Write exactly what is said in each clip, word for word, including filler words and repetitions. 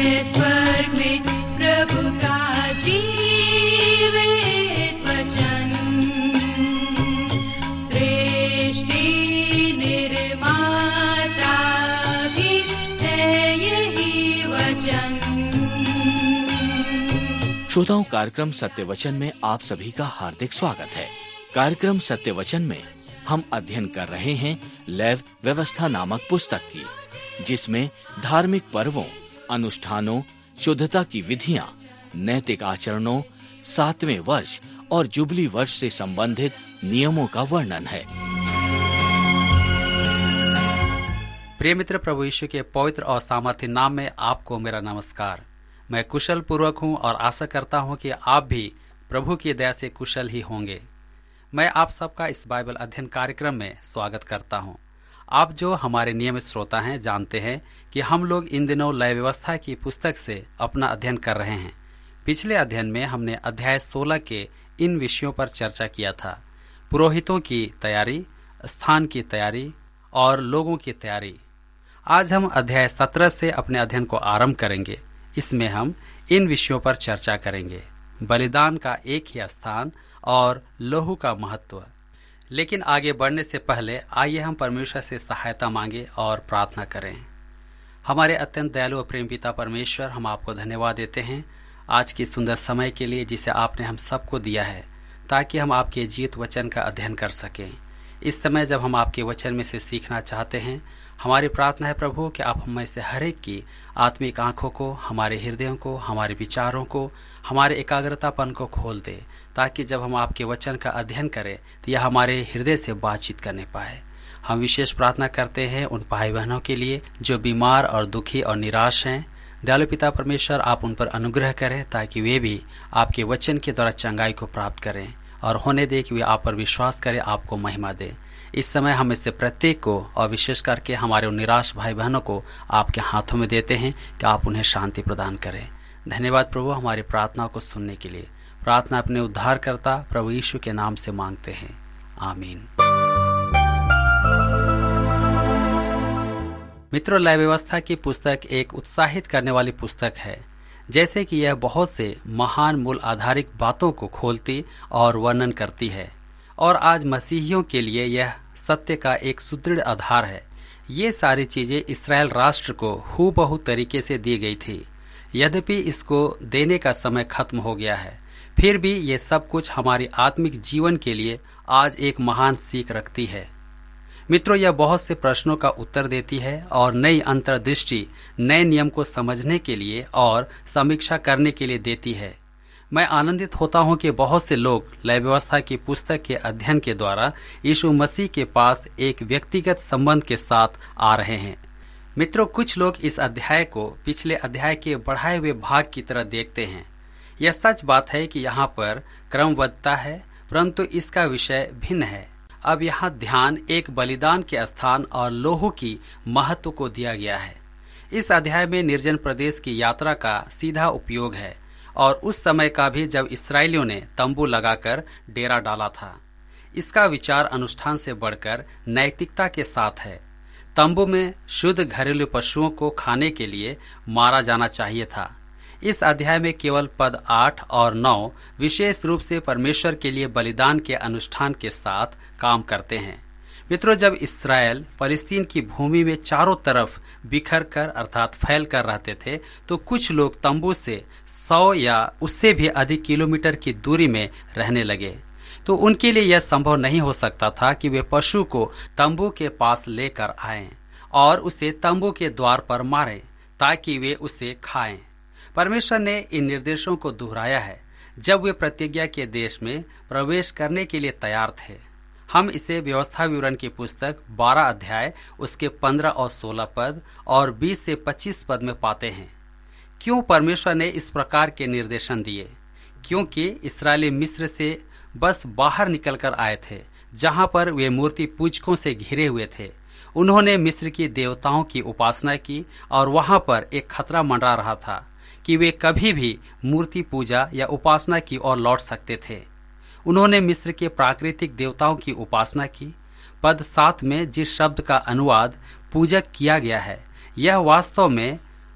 है स्वर्ग में प्रभु का जीवित वचन। सृष्टि निर्माता भी है यही वचन। श्रोताओं, कार्यक्रम सत्य वचन में आप सभी का हार्दिक स्वागत है। कार्यक्रम सत्य वचन में हम अध्ययन कर रहे हैं लेव व्यवस्था नामक पुस्तक की, जिसमें धार्मिक पर्वों, अनुष्ठानों, शुद्धता की विधियां, नैतिक आचरणों, सातवें वर्ष और जुबली वर्ष से संबंधित नियमों का वर्णन है। प्रिय मित्र, प्रभु यीशु के पवित्र और सामर्थ्य नाम में आपको मेरा नमस्कार। मैं कुशल पूर्वक हूँ और आशा करता हूँ कि आप भी प्रभु की दया से कुशल ही होंगे। मैं आप सबका इस बाइबल अध्ययन कार्यक्रम में स्वागत करता हूँ। आप जो हमारे नियमित श्रोता हैं जानते हैं कि हम लोग इन दिनों लय व्यवस्था की पुस्तक से अपना अध्ययन कर रहे हैं। पिछले अध्ययन में हमने अध्याय सोलह के इन विषयों पर चर्चा किया था: पुरोहितों की तैयारी, स्थान की तैयारी और लोगों की तैयारी। आज हम अध्याय सत्रह से अपने अध्ययन को आरंभ करेंगे। इसमें हम इन विषयों पर चर्चा करेंगे: बलिदान का एक ही स्थान और लहू का महत्व। लेकिन आगे बढ़ने से पहले आइए हम परमेश्वर से सहायता मांगे और प्रार्थना करें। हमारे अत्यंत दयालु और प्रेम पिता परमेश्वर, हम आपको धन्यवाद देते हैं आज की सुंदर समय के लिए जिसे आपने हम सबको दिया है, ताकि हम आपके जीवित वचन का अध्ययन कर सकें। इस समय जब हम आपके वचन में से सीखना चाहते हैं, हमारी प्रार्थना है प्रभु कि आप हमें से हर एक की आत्मिक आंखों को, हमारे हृदयों को, हमारे विचारों को, हमारे एकाग्रतापन को खोल दे, ताकि जब हम आपके वचन का अध्ययन करें तो यह हमारे हृदय से बातचीत करने पाए। हम विशेष प्रार्थना करते हैं उन भाई बहनों के लिए जो बीमार और दुखी और निराश हैं। दयालु पिता परमेश्वर, आप उन पर अनुग्रह करें ताकि वे भी आपके वचन के द्वारा चंगाई को प्राप्त करें और होने दे कि वे आप पर विश्वास करें, आपको महिमा दे। इस समय हम इससे प्रत्येक को और विशेष करके हमारे उन निराश भाई बहनों को आपके हाथों में देते हैं कि आप उन्हें शांति प्रदान करें। धन्यवाद प्रभु हमारी प्रार्थनाओं को सुनने के लिए। प्रार्थना अपने उद्धारकर्ता प्रभु यीशु के नाम से मांगते हैं, आमीन। मित्रों, लय व्यवस्था की पुस्तक एक उत्साहित करने वाली पुस्तक है, जैसे कि यह बहुत से महान मूल आधारित बातों को खोलती और वर्णन करती है और आज मसीहियों के लिए यह सत्य का एक सुदृढ़ आधार है। ये सारी चीजें इस्राएल राष्ट्र को हूबहू तरीके से दी गई थी। यद्यपि इसको देने का समय खत्म हो गया है, फिर भी ये सब कुछ हमारी आत्मिक जीवन के लिए आज एक महान सीख रखती है। मित्रों, यह बहुत से प्रश्नों का उत्तर देती है और नई अंतर्दृष्टि, नए नियम को समझने के लिए और समीक्षा करने के लिए देती है। मैं आनंदित होता हूं कि बहुत से लोग लय व्यवस्था की पुस्तक के अध्ययन के द्वारा यीशु मसीह के पास एक व्यक्तिगत संबंध के साथ आ रहे हैं। मित्रों, कुछ लोग इस अध्याय को पिछले अध्याय के बढ़ाए हुए भाग की तरह देखते हैं। यह सच बात है कि यहाँ पर क्रमबद्धता है, परंतु इसका विषय भिन्न है। अब यहाँ ध्यान एक बलिदान के स्थान और लोहू की महत्व को दिया गया है। इस अध्याय में निर्जन प्रदेश की यात्रा का सीधा उपयोग है और उस समय का भी जब इस्राएलियों ने तंबू लगाकर डेरा डाला था। इसका विचार अनुष्ठान से बढ़कर नैतिकता के साथ है। तंबू में शुद्ध घरेलू पशुओं को खाने के लिए मारा जाना चाहिए था। इस अध्याय में केवल पद आठ और नौ विशेष रूप से परमेश्वर के लिए बलिदान के अनुष्ठान के साथ काम करते हैं। मित्रों, जब इस्राएल फलस्तीन की भूमि में चारों तरफ बिखर कर अर्थात फैल कर रहते थे, तो कुछ लोग तंबू से सौ या उससे भी अधिक किलोमीटर की दूरी में रहने लगे। तो उनके लिए यह संभव नहीं हो सकता था कि वे पशु को तंबू के पास लेकर आएं और उसे तंबू के द्वार पर मारें ताकि वे उसे खाएं। परमेश्वर ने इन निर्देशों को दोहराया है जब वे प्रतिज्ञा के देश में प्रवेश करने के लिए तैयार थे। हम इसे व्यवस्था विवरण की पुस्तक बारह अध्याय उसके पंद्रह और सोलह पद और बीस से पच्चीस पद में पाते हैं। क्यों परमेश्वर ने इस प्रकार के निर्देशन दिए? क्योंकि इस्राएली मिस्र से बस बाहर निकलकर आए थे, जहां पर वे मूर्ति पूजकों से घिरे हुए थे। उन्होंने मिस्र की देवताओं की उपासना की और वहां पर एक खतरा मंडरा रहा था कि वे कभी भी मूर्ति पूजा या उपासना की ओर लौट सकते थे। उन्होंने मिस्र के प्राकृतिक देवताओं की उपासना की। पद सात में जिस शब्द का अनुवाद पूजक किया गया है, यह वास्तव में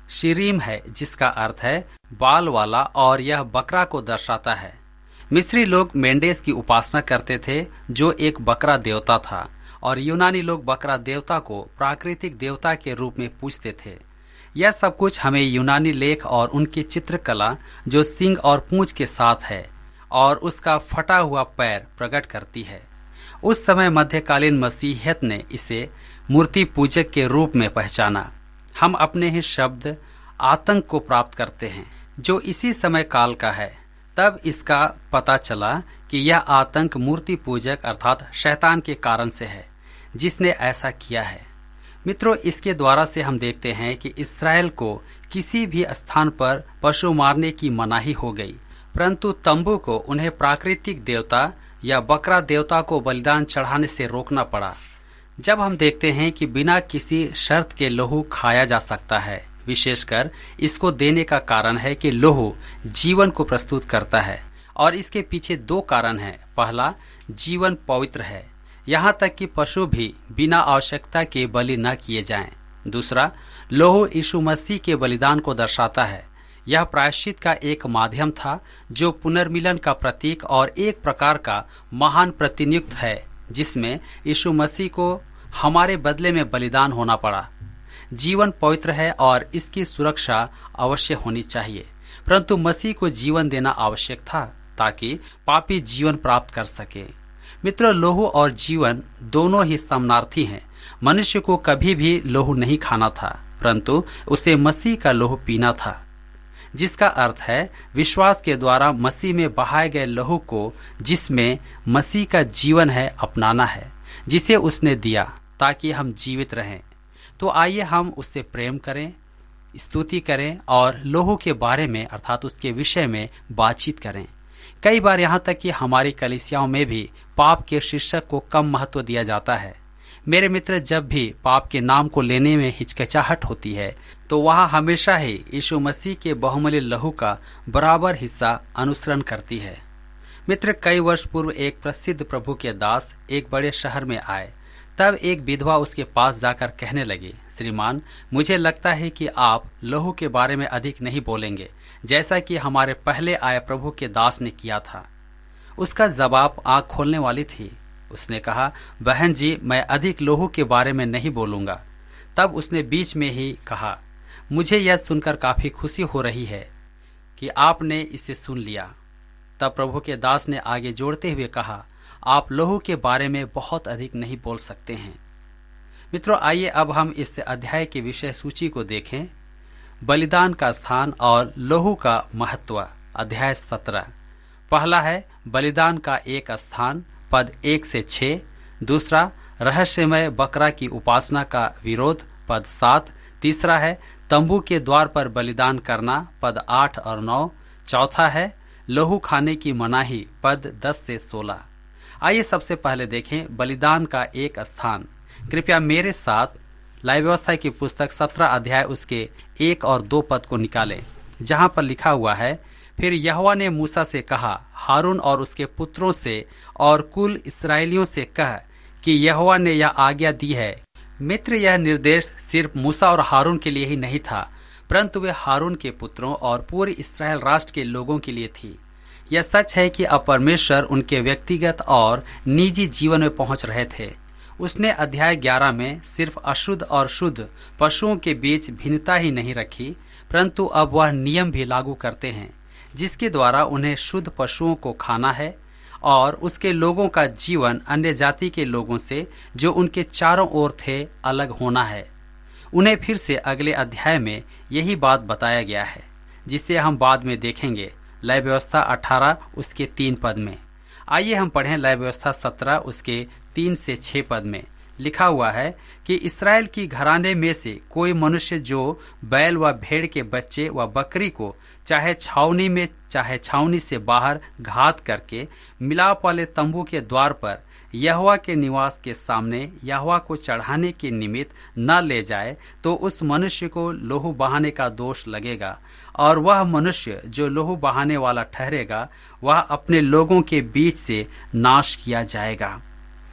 शिरीम है, जिसका अर्थ है बाल वाला, और यह बकरा को दर्शाता है। मिस्री लोग मेंडेस की उपासना करते थे, जो एक बकरा देवता था, और यूनानी लोग बकरा देवता को प्राकृतिक देवता के रूप में पूजते थे। यह सब कुछ हमें यूनानी लेख और उनकी चित्रकला, जो सिंग और पूंछ के साथ है और उसका फटा हुआ पैर, प्रकट करती है। उस समय मध्यकालीन मसीहियत ने इसे मूर्ति पूजक के रूप में पहचाना। हम अपने ही शब्द आतंक को प्राप्त करते हैं, जो इसी समय काल का है। तब इसका पता चला कि यह आतंक मूर्ति पूजक अर्थात शैतान के कारण से है, जिसने ऐसा किया है। मित्रों, इसके द्वारा से हम देखते हैं कि इस्राएल को किसी भी स्थान पर पशु मारने की मनाही हो गई, परंतु तंबू को उन्हें प्राकृतिक देवता या बकरा देवता को बलिदान चढ़ाने से रोकना पड़ा। जब हम देखते हैं कि बिना किसी शर्त के लहू खाया जा सकता है, विशेषकर इसको देने का कारण है कि लहू जीवन को प्रस्तुत करता है, और इसके पीछे दो कारण हैं। पहला, जीवन पवित्र है, यहाँ तक कि पशु भी बिना आवश्यकता के बलि न किए जाएं। दूसरा, लहू यीशु मसीह के बलिदान को दर्शाता है। यह प्रायश्चित का एक माध्यम था, जो पुनर्मिलन का प्रतीक और एक प्रकार का महान प्रतिनियुक्त है, जिसमें यीशु मसीह को हमारे बदले में बलिदान होना पड़ा। जीवन पवित्र है और इसकी सुरक्षा अवश्य होनी चाहिए, परंतु मसीह को जीवन देना आवश्यक था ताकि पापी जीवन प्राप्त कर सके। मित्रों, लहू और जीवन दोनों ही समानार्थी हैं। मनुष्य को कभी भी लहू नहीं खाना था, परंतु उसे मसीह का लहू पीना था, जिसका अर्थ है विश्वास के द्वारा मसीह में बहाए गए लहू को, जिसमें मसीह का जीवन है, अपनाना है, जिसे उसने दिया ताकि हम जीवित रहें। तो आइए हम उससे प्रेम करें, स्तुति करें और लहू के बारे में अर्थात उसके विषय में बातचीत करें। कई बार यहाँ तक कि हमारी कलीसियाओं में भी पाप के शीर्षक को कम महत्व दिया जाता है। मेरे मित्र, जब भी पाप के नाम को लेने में हिचकिचाहट होती है, तो वहाँ हमेशा ही यीशु मसीह के बहुमूल्य लहू का बराबर हिस्सा अनुसरण करती है। मित्र, कई वर्ष पूर्व एक प्रसिद्ध प्रभु के दास एक बड़े शहर में आए। तब एक विधवा उसके पास जाकर कहने लगी, श्रीमान, मुझे लगता है कि आप लहू के बारे में अधिक नहीं बोलेंगे, जैसा कि हमारे पहले आए प्रभु के दास ने किया था। उसका जवाब आंख खोलने वाली थी। उसने कहा, बहन जी, मैं अधिक लहू के बारे में नहीं बोलूंगा। तब उसने बीच में ही कहा, मुझे यह सुनकर काफी खुशी हो रही है कि आपने इसे सुन लिया। तब प्रभु के दास ने आगे जोड़ते हुए कहा, आप लहू के बारे में बहुत अधिक नहीं बोल सकते हैं। मित्रों, आइए अब हम इस अध्याय की विषय सूची को देखें। बलिदान का स्थान और लहू का महत्व। अध्याय सत्रह। पहला है बलिदान का एक स्थान, पद एक से छह। दूसरा, रहस्यमय बकरा की उपासना का विरोध, पद सात। तीसरा है तंबू के द्वार पर बलिदान करना, पद आठ और नौ। चौथा है लहू खाने की मनाही, पद दस से सोलह। आइए सबसे पहले देखें बलिदान का एक स्थान। कृपया मेरे साथ लाइव व्यवस्था की पुस्तक सत्रह अध्याय उसके एक और दो पद को निकालें, जहां पर लिखा हुआ है, फिर यहोवा ने मूसा से कहा, हारून और उसके पुत्रों से और कुल इस्राएलियों से कह कि यहोवा ने यह आज्ञा दी है। मित्र, यह निर्देश सिर्फ मूसा और हारून के लिए ही नहीं था, परंतु वे हारून के पुत्रों और पूरे इस्राएल राष्ट्र के लोगों के लिए थी। यह सच है कि अब परमेश्वर उनके व्यक्तिगत और निजी जीवन में पहुंच रहे थे। उसने अध्याय ग्यारह में सिर्फ अशुद्ध और शुद्ध पशुओं के बीच भिन्नता ही नहीं रखी, परंतु अब वह नियम भी लागू करते हैं, जिसके द्वारा उन्हें शुद्ध पशुओं को खाना है और उसके लोगों का जीवन अन्य जाति के लोगों से, जो उनके चारों ओर थे, अलग होना है। उन्हें फिर से अगले अध्याय में यही बात बताया गया है, जिसे हम बाद में देखेंगे। लय व्यवस्था अठारह उसके तीन पद में। आइए हम पढ़ें लय व्यवस्था सत्रह उसके तीन से छह पद में लिखा हुआ है कि इसराइल की घराने में से कोई मनुष्य जो बैल व भेड़ के बच्चे व बकरी को चाहे छावनी में चाहे छावनी से बाहर घात करके मिलाप वाले तंबू के द्वार पर यहोवा के निवास के सामने यहोवा को चढ़ाने के निमित्त न ले जाए, तो उस मनुष्य को लहू बहाने का दोष लगेगा, और वह मनुष्य जो लहू बहाने वाला ठहरेगा, वह अपने लोगों के बीच से नाश किया जाएगा।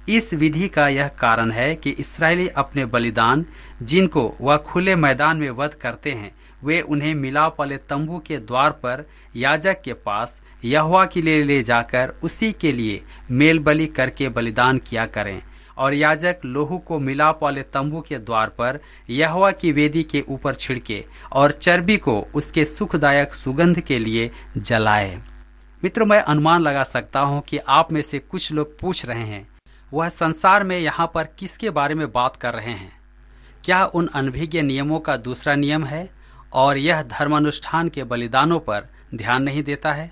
इस विधि का यह कारण है कि इस्राएली अपने बलिदान जिनको वह खुले मैदान में वध करते हैं, वे उन्हें मिलाप वाले तंबू के द्वार पर याजक के पास यहोवा के लिए ले जाकर उसी के लिए मेल बलि करके बलिदान किया करें, और याजक लोहू को मिलाप वाले तंबू के द्वार पर यहोवा की वेदी के ऊपर छिड़के और चर्बी को उसके सुखदायक सुगंध के लिए जलाए। मित्रों, मैं अनुमान लगा सकता हूं कि आप में से कुछ लोग पूछ रहे हैं, वह संसार में यहाँ पर किसके बारे में बात कर रहे हैं? क्या उन अनभिज्ञ नियमों का दूसरा नियम है और यह धर्मानुष्ठान के बलिदानों पर ध्यान नहीं देता है?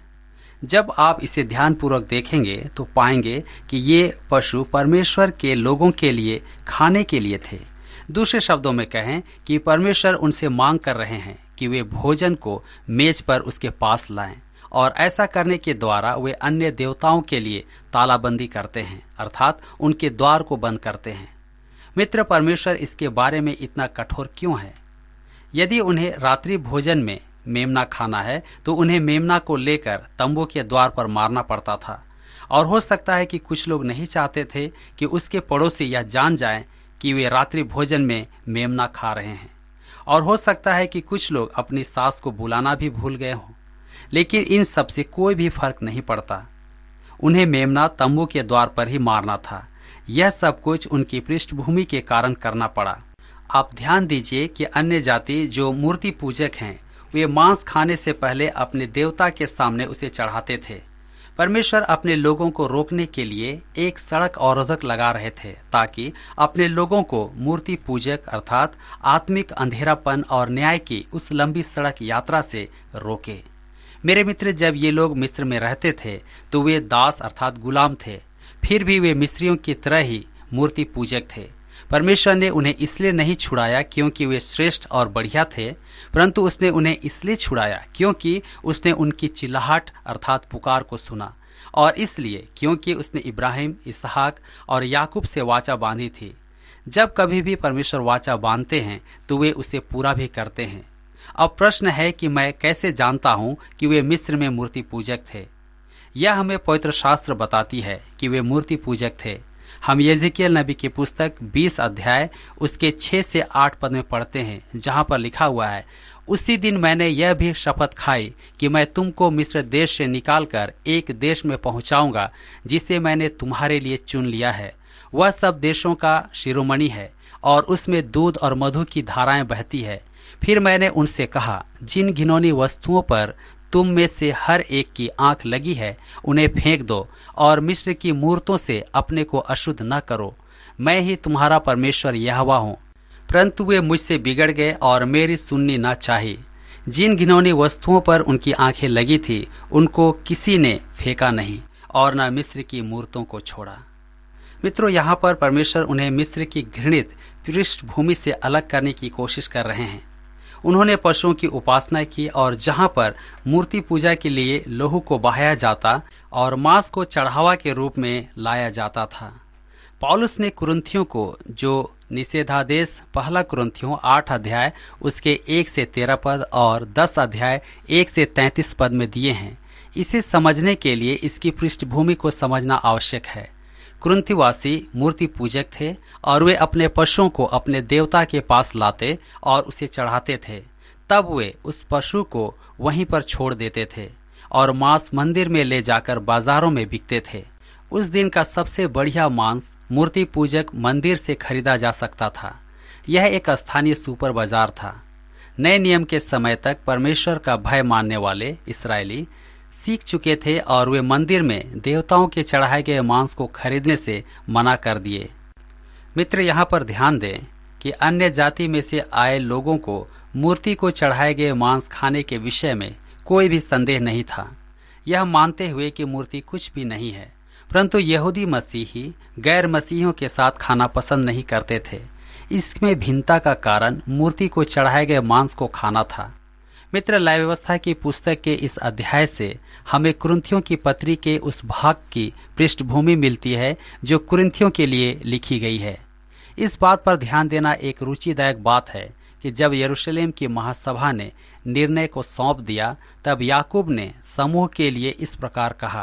जब आप इसे ध्यानपूर्वक देखेंगे तो पाएंगे कि ये पशु परमेश्वर के लोगों के लिए खाने के लिए थे। दूसरे शब्दों में कहें कि परमेश्वर उनसे मांग कर रहे हैं कि वे भोजन को मेज पर उसके पास लाएं, और ऐसा करने के द्वारा वे अन्य देवताओं के लिए तालाबंदी करते हैं, अर्थात उनके द्वार को बंद करते हैं। मित्र, परमेश्वर इसके बारे में इतना कठोर क्यों है? यदि उन्हें रात्रि भोजन में मेमना खाना है तो उन्हें मेमना को लेकर तंबू के द्वार पर मारना पड़ता था, और हो सकता है कि कुछ लोग नहीं चाहते थे कि उसके पड़ोसी यह जान जाएं कि वे रात्रि भोजन में मेमना खा रहे हैं, और हो सकता है कि कुछ लोग अपनी सास को बुलाना भी भूल गए हों। लेकिन इन सब से कोई भी फर्क नहीं पड़ता, उन्हें मेमना तंबू के द्वार पर ही मारना था। यह सब कुछ उनकी पृष्ठभूमि के कारण करना पड़ा। आप ध्यान दीजिए कि अन्य जाति जो मूर्ति पूजक हैं, वे मांस खाने से पहले अपने देवता के सामने उसे चढ़ाते थे। परमेश्वर अपने लोगों को रोकने के लिए एक सड़क अवरोधक लगा रहे थे, ताकि अपने लोगों को मूर्ति पूजक अर्थात आत्मिक अंधेरापन और न्याय की उस लंबी सड़क यात्रा से रोके। मेरे मित्र, जब ये लोग मिस्र में रहते थे तो वे दास अर्थात गुलाम थे, फिर भी वे मिस्रियों की तरह ही मूर्ति पूजक थे। परमेश्वर ने उन्हें इसलिए नहीं छुड़ाया क्योंकि वे श्रेष्ठ और बढ़िया थे, परंतु उसने उन्हें इसलिए छुड़ाया क्योंकि उसने उनकी चिल्लाहट अर्थात पुकार को सुना, और इसलिए क्योंकि उसने इब्राहिम, इसहाक और याकूब से वाचा बांधी थी। जब कभी भी परमेश्वर वाचा बांधते हैं तो वे उसे पूरा भी करते हैं। अब प्रश्न है कि मैं कैसे जानता हूं कि वे मिस्र में मूर्ति पूजक थे? यह हमें पवित्र शास्त्र बताती है कि वे मूर्ति पूजक थे। हम यिर्मयाह नबी की पुस्तक बीस अध्याय उसके छह से आठ पद में पढ़ते हैं, जहां पर लिखा हुआ है, उसी दिन मैंने यह भी शपथ खाई कि मैं तुमको मिस्र देश से निकालकर एक देश में पहुंचाऊंगा जिसे मैंने तुम्हारे लिए चुन लिया है। वह सब देशों का शिरोमणि है और उसमें दूध और मधु की धाराएं बहती है। फिर मैंने उनसे कहा, जिन घिनौनी वस्तुओं पर तुम में से हर एक की आंख लगी है उन्हें फेंक दो, और मिस्र की मूर्तों से अपने को अशुद्ध न करो। मैं ही तुम्हारा परमेश्वर यहोवा हूँ। परंतु वे मुझसे बिगड़ गए और मेरी सुननी न चाही। जिन घिनौनी वस्तुओं पर उनकी आंखें लगी थी उनको किसी ने फेंका नहीं, और न मिस्र की मूर्तों को छोड़ा। मित्रों, यहाँ पर परमेश्वर उन्हें मिस्र की घृणित पृष्ठभूमि से अलग करने की कोशिश कर रहे हैं। उन्होंने पशुओं की उपासना की, और जहां पर मूर्ति पूजा के लिए लोहू को बहाया जाता और मांस को चढ़ावा के रूप में लाया जाता था। पौलुस ने कुरिन्थियों को जो निषेधादेश पहला कुरिन्थियों आठ अध्याय उसके एक से तेरह पद और दस अध्याय एक से तैंतीस पद में दिए हैं। इसे समझने के लिए इसकी पृष्ठभूमि को समझना आवश्यक है। कुरिन्थवासी मूर्ति पूजक थे और वे अपने पशुओं को अपने देवता के पास लाते और उसे चढ़ाते थे। तब वे उस पशु को वहीं पर छोड़ देते थे और मांस मंदिर में ले जाकर बाजारों में बिकते थे। उस दिन का सबसे बढ़िया मांस मूर्ति पूजक मंदिर से खरीदा जा सकता था। यह एक स्थानीय सुपर बाजार था। नए नियम के समय तक परमेश्वर का भय मानने वाले इस्राएली सीख चुके थे और वे मंदिर में देवताओं के चढ़ाए गए मांस को खरीदने से मना कर दिए। मित्र, यहाँ पर ध्यान दें कि अन्य जाति में से आए लोगों को मूर्ति को चढ़ाए गए मांस खाने के विषय में कोई भी संदेह नहीं था, यह मानते हुए कि मूर्ति कुछ भी नहीं है। परंतु यहूदी मसीही गैर मसीहियों के साथ खाना पसंद नहीं करते थे। इसमें भिन्नता का कारण मूर्ति को चढ़ाए गए मांस को खाना था। मित्र, लय व्यवस्था की पुस्तक के इस अध्याय से हमें कुरिन्थियों की पत्री के उस भाग की पृष्ठभूमि मिलती है जो कुरिन्थियों के लिए लिखी गई है। इस बात पर ध्यान देना एक रुचिदायक बात है कि जब यरूशलेम की महासभा ने निर्णय को सौंप दिया, तब याकूब ने समूह के लिए इस प्रकार कहा,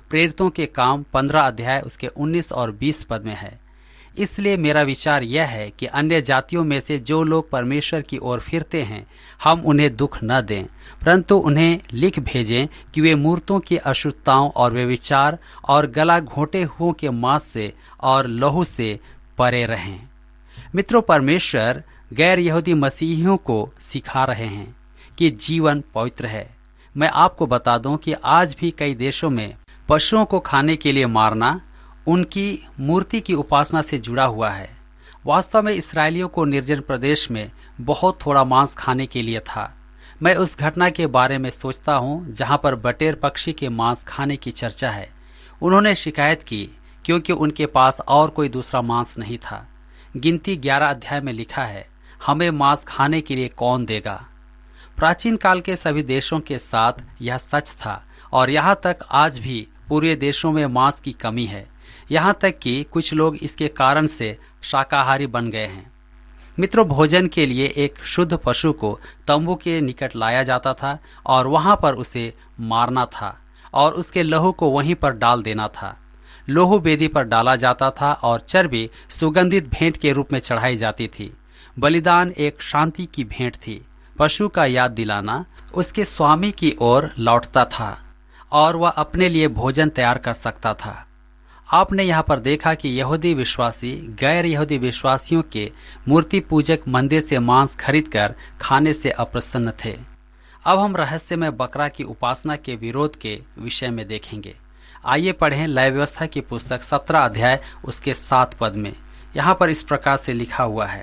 प्रेरितों के काम पंद्रह अध्याय उसके उन्नीस और बीस पद में है। इसलिए मेरा विचार यह है कि अन्य जातियों में से जो लोग परमेश्वर की ओर फिरते हैं, हम उन्हें दुख न दें, परंतु उन्हें लिख भेजें कि वे मूर्तों की अशुद्धताओं और व्यभिचार और गला घोंटे हुओं के मांस से और लहू से परे रहें। मित्रों, परमेश्वर गैर यहूदी मसीहियों को सिखा रहे हैं कि जीवन पवित्र है। मैं आपको बता दूं कि आज भी कई देशों में पशुओं को खाने के लिए मारना उनकी मूर्ति की उपासना से जुड़ा हुआ है। वास्तव में इस्राएलियों को निर्जन प्रदेश में बहुत थोड़ा मांस खाने के लिए था। मैं उस घटना के बारे में सोचता हूँ जहाँ पर बटेर पक्षी के मांस खाने की चर्चा है। उन्होंने शिकायत की क्योंकि उनके पास और कोई दूसरा मांस नहीं था। गिनती ग्यारह अध्याय में लिखा है, हमें मांस खाने के लिए कौन देगा। प्राचीन काल के सभी देशों के साथ यह सच था और यहाँ तक आज भी पूरे देशों में मांस की कमी है। यहाँ तक कि कुछ लोग इसके कारण से शाकाहारी बन गए हैं। मित्रों, भोजन के लिए एक शुद्ध पशु को तंबू के निकट लाया जाता था और वहां पर उसे मारना था और उसके लहू को वहीं पर डाल देना था। लोहू वेदी पर डाला जाता था और चर्बी सुगंधित भेंट के रूप में चढ़ाई जाती थी। बलिदान एक शांति की भेंट थी। पशु का याद दिलाना उसके स्वामी की ओर लौटता था और वह अपने लिए भोजन तैयार कर सकता था। आपने यहाँ पर देखा कि यहूदी विश्वासी गैर यहूदी विश्वासियों के मूर्ति पूजक मंदिर से मांस खरीदकर खाने से अप्रसन्न थे। अब हम रहस्यमय बकरा की उपासना के विरोध के विषय में देखेंगे। आइए पढ़ें लय व्यवस्था की पुस्तक सत्रह अध्याय उसके सात पद में। यहाँ पर इस प्रकार से लिखा हुआ है,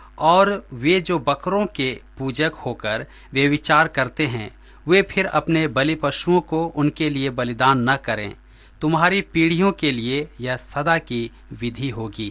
और वे जो बकरों के पूजक होकर वे विचार करते हैं, वे फिर अपने बलि पशुओं को उनके लिए बलिदान न करें। तुम्हारी पीढ़ियों के लिए यह सदा की विधि होगी।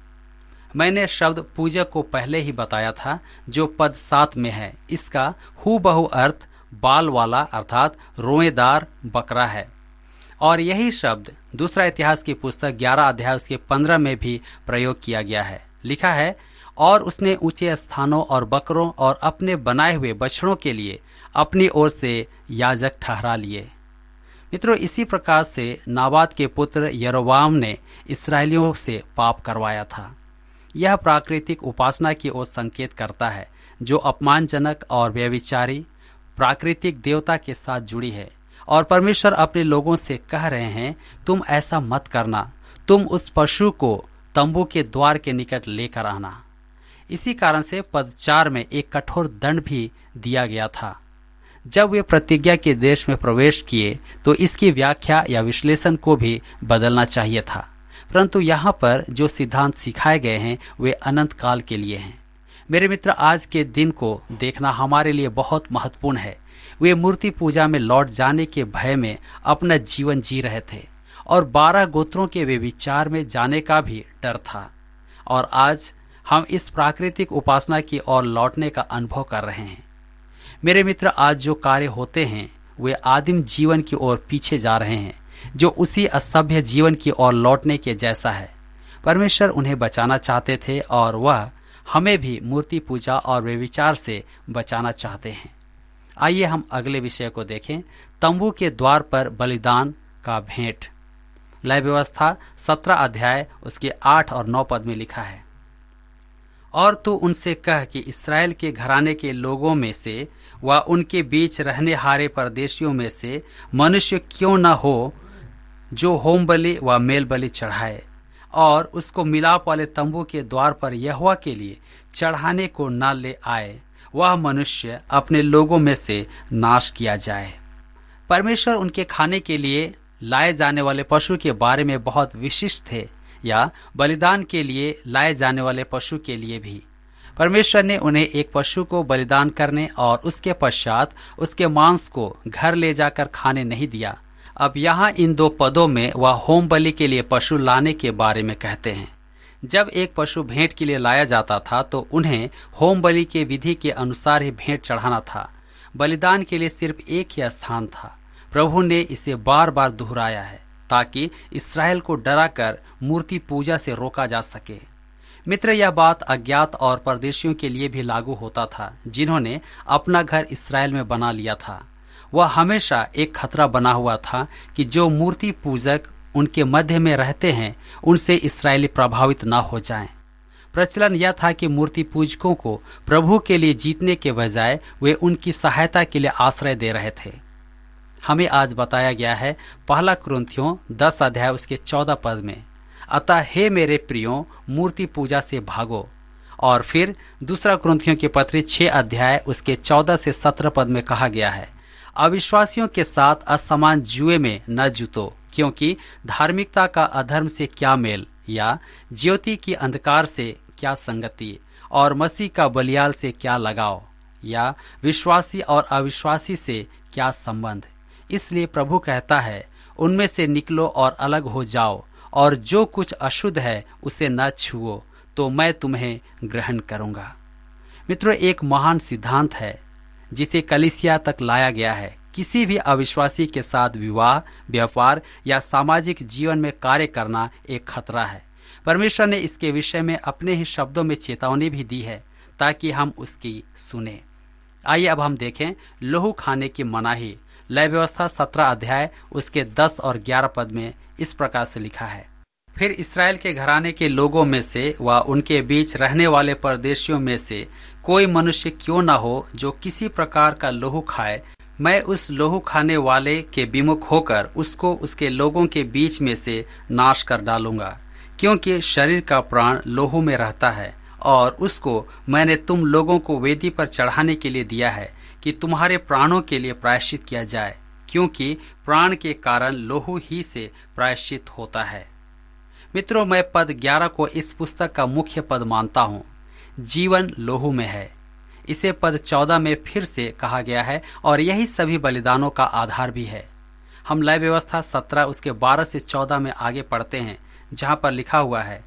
मैंने शब्द पूजक को पहले ही बताया था, जो पद सात में है। इसका हूबहू अर्थ बाल वाला अर्थात रोएदार बकरा है। और यही शब्द दूसरा इतिहास की पुस्तक ग्यारह अध्याय उसके पंद्रह में भी प्रयोग किया गया है। लिखा है, और उसने ऊंचे स्थानों और बकरों और अपने बनाए हुए बछड़ों के लिए अपनी ओर से याजक ठहरा लिए। मित्रों, इसी प्रकार से नाबात के पुत्र यरोबाम ने इस्राएलियों से पाप करवाया था। यह प्राकृतिक उपासना की ओर संकेत करता है, जो अपमानजनक और व्यभिचारी प्राकृतिक देवता के साथ जुड़ी है। और परमेश्वर अपने लोगों से कह रहे हैं, तुम ऐसा मत करना, तुम उस पशु को तंबू के द्वार के निकट लेकर आना। इसी कारण से पद चार में एक कठोर दंड भी दिया गया था। जब वे प्रतिज्ञा के देश में प्रवेश किए तो इसकी व्याख्या या विश्लेषण को भी बदलना चाहिए था, परंतु यहाँ पर जो सिद्धांत सिखाए गए हैं वे अनंत काल के लिए हैं। मेरे मित्र, आज के दिन को देखना हमारे लिए बहुत महत्वपूर्ण है। वे मूर्ति पूजा में लौट जाने के भय में अपना जीवन जी रहे थे और बारह गोत्रों के वे विचार में जाने का भी डर था। और आज हम इस प्राकृतिक उपासना की ओर लौटने का अनुभव कर रहे हैं। मेरे मित्र, आज जो कार्य होते हैं वे आदिम जीवन की ओर पीछे जा रहे हैं, जो उसी असभ्य जीवन की ओर लौटने के जैसा है। परमेश्वर उन्हें बचाना चाहते थे और वह हमें भी मूर्ति पूजा और व्यभिचार से बचाना चाहते हैं। आइए हम अगले विषय को देखें, तंबू के द्वार पर बलिदान का भेंट। लय व्यवस्था सत्रह अध्याय उसके आठ और नौ पद में लिखा है, और तू उनसे कह कि इस्राएल के घराने के लोगों में से व उनके बीच रहने हारे परदेशियों में से मनुष्य क्यों न हो जो होम बलि व मेल बलि चढ़ाए और उसको मिलाप वाले तंबू के द्वार पर यहोवा के लिए चढ़ाने को न ले आए, वह मनुष्य अपने लोगों में से नाश किया जाए। परमेश्वर उनके खाने के लिए लाए जाने वाले पशु के बारे में बहुत विशिष्ट थे, या बलिदान के लिए लाए जाने वाले पशु के लिए भी। परमेश्वर ने उन्हें एक पशु को बलिदान करने और उसके पश्चात उसके मांस को घर ले जाकर खाने नहीं दिया। अब यहाँ इन दो पदों में वह होम बलि के लिए पशु लाने के बारे में कहते हैं। जब एक पशु भेंट के लिए लाया जाता था तो उन्हें होम बलि के विधि के अनुसार ही भेंट चढ़ाना था। बलिदान के लिए सिर्फ एक ही स्थान था। प्रभु ने इसे बार बार दोहराया है ताकि इस्राएल को डराकर मूर्ति पूजा से रोका जा सके। मित्र, यह बात अज्ञात और परदेशियों के लिए भी लागू होता था, जिन्होंने अपना घर इस्राएल में बना लिया था। वह हमेशा एक खतरा बना हुआ था कि जो मूर्ति पूजक उनके मध्य में रहते हैं उनसे इस्राएली प्रभावित न हो जाएं। प्रचलन यह था कि मूर्ति पूजकों को प्रभु के लिए जीतने के बजाय वे उनकी सहायता के लिए आश्रय दे रहे थे। हमें आज बताया गया है पहला कुरिन्थियों दस अध्याय उसके चौदह पद में, अतः हे मेरे प्रियो मूर्ति पूजा से भागो। और फिर दूसरा कुरिन्थियों के पत्री छह अध्याय उसके चौदह से सत्रह पद में कहा गया है, अविश्वासियों के साथ असमान जुए में न जुतो, क्योंकि धार्मिकता का अधर्म से क्या मेल, या ज्योति की अंधकार से क्या संगति, और मसीह का बलियाल से क्या लगाव, या विश्वासी और अविश्वासी से क्या संबंध। इसलिए प्रभु कहता है, उनमें से निकलो और अलग हो जाओ, और जो कुछ अशुद्ध है उसे न छुओ, तो मैं तुम्हें ग्रहण करूंगा। मित्रों, एक महान सिद्धांत है जिसे कलीसिया तक लाया गया है। किसी भी अविश्वासी के साथ विवाह, व्यापार या सामाजिक जीवन में कार्य करना एक खतरा है। परमेश्वर ने इसके विषय में अपने ही शब्दों में चेतावनी भी दी है ताकि हम उसकी सुने। आइए अब हम देखें लहू खाने की मनाही। लय व्यवस्था सत्रह अध्याय उसके दस और ग्यारह पद में इस प्रकार से लिखा है, फिर इस्राएल के घराने के लोगों में से व उनके बीच रहने वाले परदेशियों में से कोई मनुष्य क्यों न हो जो किसी प्रकार का लहू खाए, मैं उस लहू खाने वाले के विमुख होकर उसको उसके लोगों के बीच में से नाश कर डालूंगा, क्योंकि शरीर का प्राण लहू में रहता है, और उसको मैंने तुम लोगों को वेदी पर चढ़ाने के लिए दिया है कि तुम्हारे प्राणों के लिए प्रायश्चित किया जाए, क्योंकि प्राण के कारण लहू ही से प्रायश्चित होता है। मित्रों, मैं पद ग्यारह को इस पुस्तक का मुख्य पद मानता हूँ। जीवन लहू में है। इसे पद चौदह में फिर से कहा गया है और यही सभी बलिदानों का आधार भी है। हम लय व्यवस्था सत्रह उसके बारह से चौदह में आगे पढ़ते हैं, जहाँ पर लिखा हुआ है,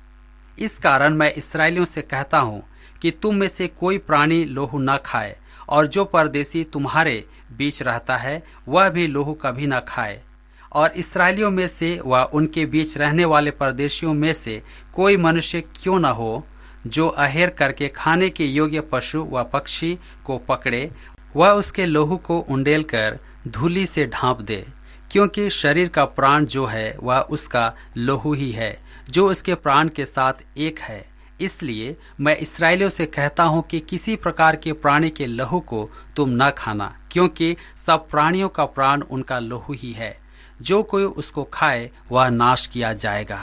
इस कारण मैं इस्राएलियों से कहता हूँ कि तुम में से कोई प्राणी लहू न खाए, और जो परदेशी तुम्हारे बीच रहता है वह भी लहू कभी न खाए। और इस्राएलियों में से व उनके बीच रहने वाले परदेशियों में से कोई मनुष्य क्यों न हो जो अहेर करके खाने के योग्य पशु व पक्षी को पकड़े, वह उसके लहू को उंडेल कर धूलि से ढांप दे, क्योंकि शरीर का प्राण जो है वह उसका लहू ही है, जो उसके प्राण के साथ एक है। इसलिए मैं इस्राएलियों से कहता हूँ कि किसी प्रकार के प्राणी के लहू को तुम न खाना, क्योंकि सब प्राणियों का प्राण उनका लहू ही है। जो कोई उसको खाए वह नाश किया जाएगा।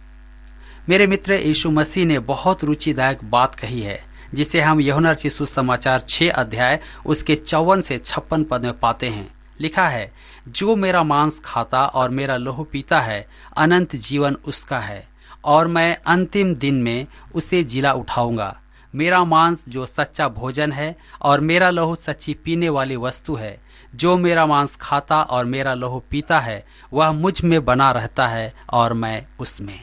मेरे मित्र, यीशु मसीह ने बहुत रुचिदायक बात कही है, जिसे हम यूहन्ना रचित सुसमाचार छह अध्याय उसके चौवन से छप्पन पद में पाते हैं। लिखा है, जो मेरा मांस खाता और मेरा लहू पीता है, अनंत जीवन उसका है, और मैं अंतिम दिन में उसे जिला उठाऊंगा। मेरा मांस जो सच्चा भोजन है और मेरा लहू सच्ची पीने वाली वस्तु है। जो मेरा मांस खाता और मेरा लहू पीता है वह मुझ में बना रहता है और मैं उसमें।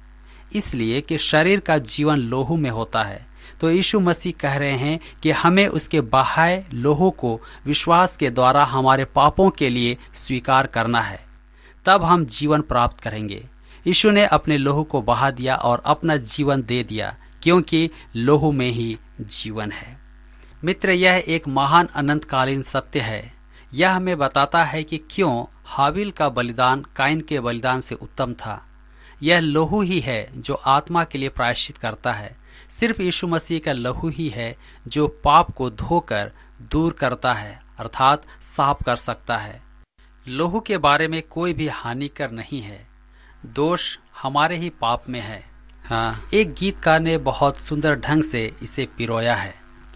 इसलिए कि शरीर का जीवन लहू में होता है, तो यीशु मसीह कह रहे हैं कि हमें उसके बहाए लहू को विश्वास के द्वारा हमारे पापों के लिए स्वीकार करना है, तब हम जीवन प्राप्त करेंगे। यीशु ने अपने लहू को बहा दिया और अपना जीवन दे दिया, क्योंकि लहू में ही जीवन है। मित्र, यह एक महान अनंतकालीन सत्य है। यह हमें बताता है कि क्यों हाबिल का बलिदान काइन के बलिदान से उत्तम था। यह लहू ही है जो आत्मा के लिए प्रायश्चित करता है। सिर्फ यीशु मसीह का लहू ही है जो पाप को धोकर दूर करता है, अर्थात साफ कर सकता है। लहू के बारे में कोई भी हानिकर नहीं है, दोष हमारे ही पाप में है। हाँ, एक गीतकार ने बहुत सुंदर ढंग से इसे पिरोया है।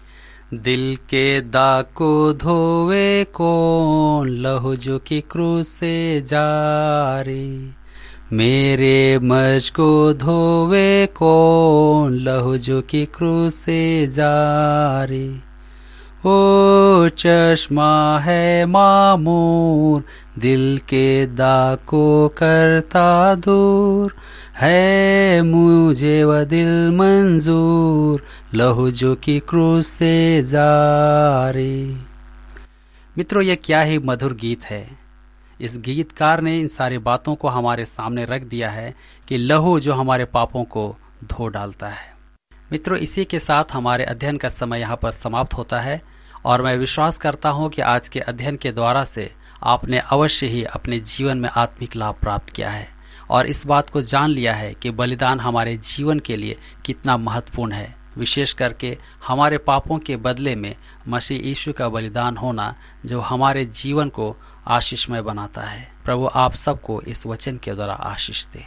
दिल के दाग को धोवे कौन, लहू जो की क्रूस से जारी। मेरे मर्ज को धोवे कौन, लहू जो की क्रूस से जारी। ओ चश्मा है मामूर, दिल के दाग को करता दूर। है मुझे वह दिल मंजूर, लहू जो की क्रूस से जारी। मित्रों, यह क्या ही मधुर गीत है। इस गीतकार ने इन सारी बातों को हमारे सामने रख दिया है कि लहू जो हमारे पापों को धो डालता है। मित्रों, इसी के साथ हमारे अध्ययन का समय यहाँ पर समाप्त होता है और मैं विश्वास करता हूं कि आज के अध्ययन के द्वारा से आपने अवश्य ही अपने जीवन में आत्मिक लाभ प्राप्त किया है और इस बात को जान लिया है कि बलिदान हमारे जीवन के लिए कितना महत्वपूर्ण है, विशेष करके हमारे पापों के बदले में मसीह यीशु का बलिदान होना जो हमारे जीवन को आशीषमय बनाता है। प्रभु आप सबको इस वचन के द्वारा आशीष दे।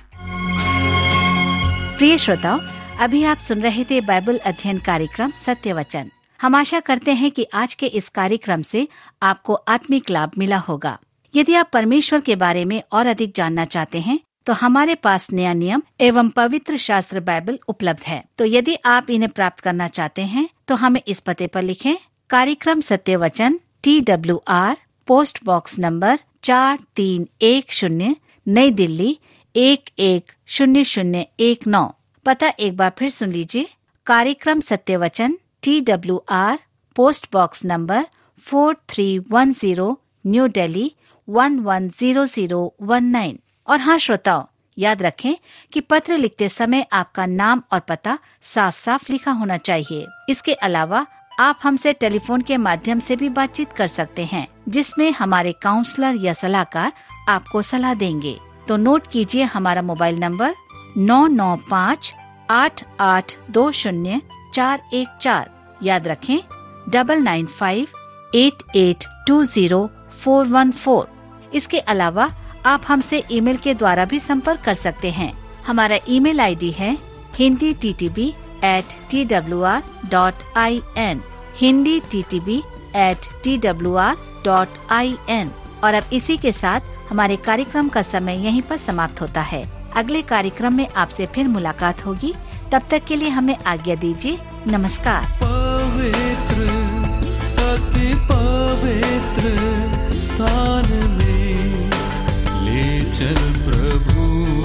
प्रिय श्रोताओ, अभी आप सुन रहे थे बाइबल अध्ययन कार्यक्रम सत्य वचन। हम आशा करते हैं कि आज के इस कार्यक्रम से आपको आत्मिक लाभ मिला होगा। यदि आप परमेश्वर के बारे में और अधिक जानना चाहते हैं तो हमारे पास नया नियम एवं पवित्र शास्त्र बाइबल उपलब्ध है। तो यदि आप इन्हें प्राप्त करना चाहते हैं तो हमें इस पते पर लिखें। कार्यक्रम Satya Vachan, T W R, post box number चार तीन एक शून्य, नई दिल्ली एक एक शून्य शून्य एक नौ। पता एक बार फिर सुन लीजिए। कार्यक्रम Satya Vachan, T W R, post box number four three one zero, new Delhi one one zero zero one nine. और हाँ श्रोताओ, याद रखें कि पत्र लिखते समय आपका नाम और पता साफ साफ लिखा होना चाहिए। इसके अलावा आप हमसे टेलीफोन के माध्यम से भी बातचीत कर सकते हैं, जिसमें हमारे काउंसलर या सलाहकार आपको सलाह देंगे। तो नोट कीजिए हमारा मोबाइल नंबर नौ नौ पाँच आठ आठ दो शून्य चार एक चार। याद रखें double nine five eight eight two zero four one four. इसके अलावा आप हमसे ईमेल के द्वारा भी संपर्क कर सकते हैं। हमारा ईमेल आईडी है Hindi T T B at T W R dot I N, Hindi T T B at T W R dot I N. और अब इसी के साथ हमारे कार्यक्रम का समय यहीं पर समाप्त होता है। अगले कार्यक्रम में आपसे फिर मुलाकात होगी। तब तक के लिए हमें आज्ञा दीजिए। नमस्कार। पवित्र अति पवित्र स्थान में ले चल प्रभु,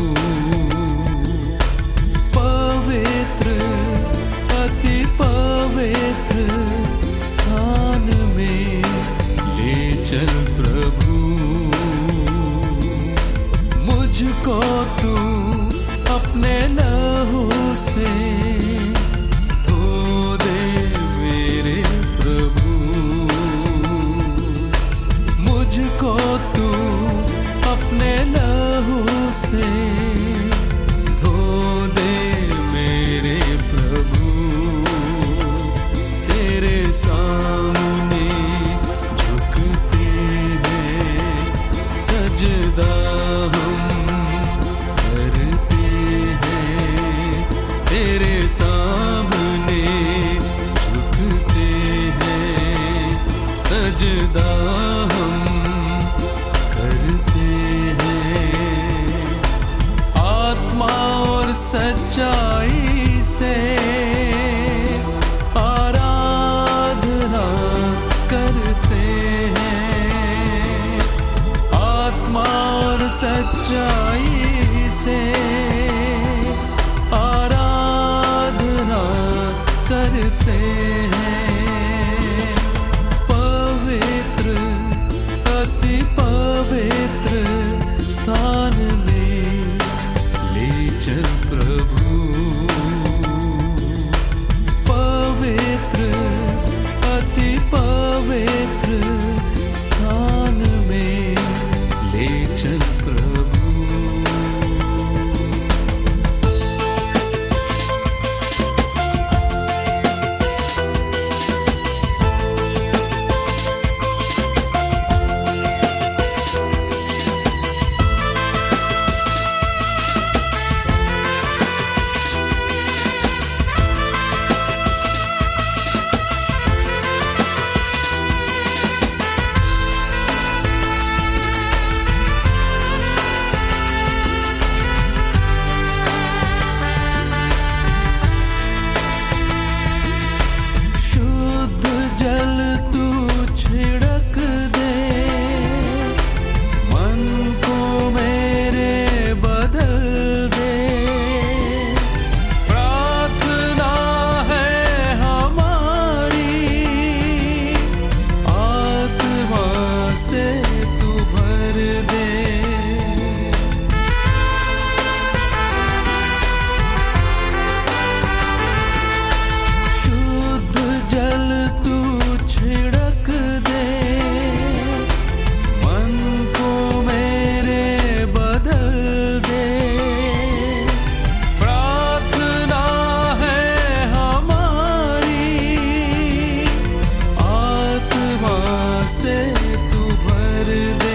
पवित्र अति पवित्र स्थान में ले चल प्रभु। मुझको तू अपने लहू से धो दे मेरे प्रभु, मुझको तू अपने लहू से धो दे मेरे प्रभु। तेरे सामने झुकते हैं सजदा हम करते हैं, तेरे सामने झुकते हैं सजदा हम करते हैं। आत्मा और सच्चाई से आराधना करते हैं, आत्मा और सच्चाई से आराधना करते हैं। पवित्र अति पवित्र स्थान में ले चल प्रभु, पवित्र अति पवित्र स्थान में ले चल प्रभु। से तू भर दे